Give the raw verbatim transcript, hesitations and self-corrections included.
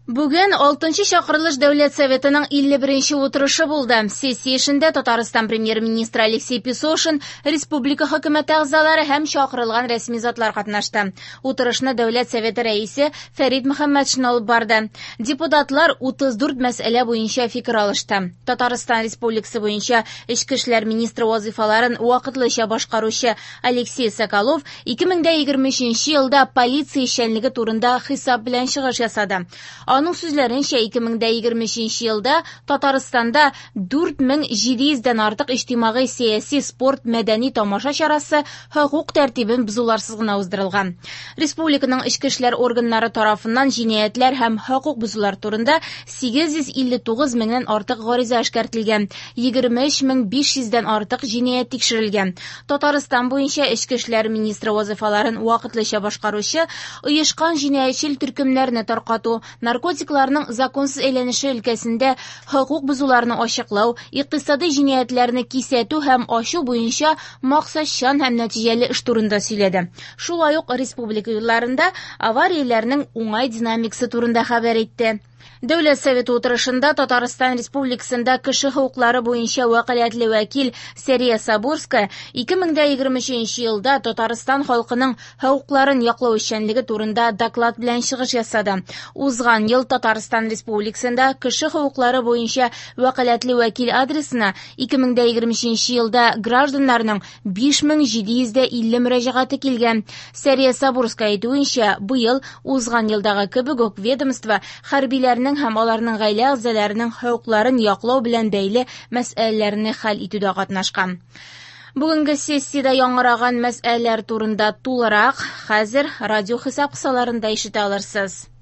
Бүген алтынчы чакырылыш Дәүләт Советының илле беренче утырышы булды. Сессия эшендә Татарстан премьер-министры Алексей Песошин, республика хөкүмәте әгъзалары һәм чакырылган рәсми затлар катнашты. Утырышны Дәүләт Советы рәисе Фәрит Мөхәммәтшин алып барды. Депутатлар утыз дүрт мәсьәлә буенча фикер алышты. Татарстан Республикасы буенча Эчке эшләр министры вазифаларын вакытлыча башкаручы Алексей Соколов ике мең егерме өченче елда полиция эшчәнлеге турында хисап белән чыгыш ясады. Аның сүзләренчә, ике мең егерме өченче елда Татарстанда дүрт мең җиде йөздән артык иҗтимагый, сәяси, спорт, мәдәни тамаша чарасы хокук тәртибен бозуларсыз гына уздырылган. Республиканың эчке эшләр органнары тарафыннан җинаятьләр һәм хокук бозулар турында сигез йөз илле тугыз меңнән артык гариза эшкәртелгән, егерме өч мең биш йөздән артык җинаять тикшерелгән. Татарстан буенча эчке эшләр министры вазифаларын вакытлыча башкаручы оешкан җинаятьчел төркемнәрне таркату, наркотикларның законсыз әйләнеше өлкәсендә хокук бозуларны ачыклау, икътисади җинаятләрне кисәтү һәм ачу буенча максатчан һәм нәтиҗәле эш турында сөйләде. Шулай ук республика юлларында аварияләрнең уңай динамикасы турында хәбәр итте. Дәүләт Советы утырышында Татарстан Республикасында кеше хукуклары буенча вәкаләтле вәкил Сәрия Сабурская ике мең егерме өченче елда Татарстан халкының хукукларын яклау эшчәнлеге турында доклад белән чыгыш ясады. Узган ел Татарстан Республикасында кеше хукуклары буенча вәкаләтле вәкил адресына ике мең егерме өченче елда гражданнарның биш мең җиде йөз илле мөрәҗәгате килгән. Сәрия Сабурская әйтүенчә, быел узган елдагы кебек үк ведомство хәрбиләрнең һәм аларның гаилә әгъзаларының хокукларын яклау белән бәйле мәсьәләләрне хәл итүдә катнашкан. Бүгенге сессиядә яңгыраган мәсьәләләр турында тулырак хәзер радио хисап кысаларында ишетә алырсыз.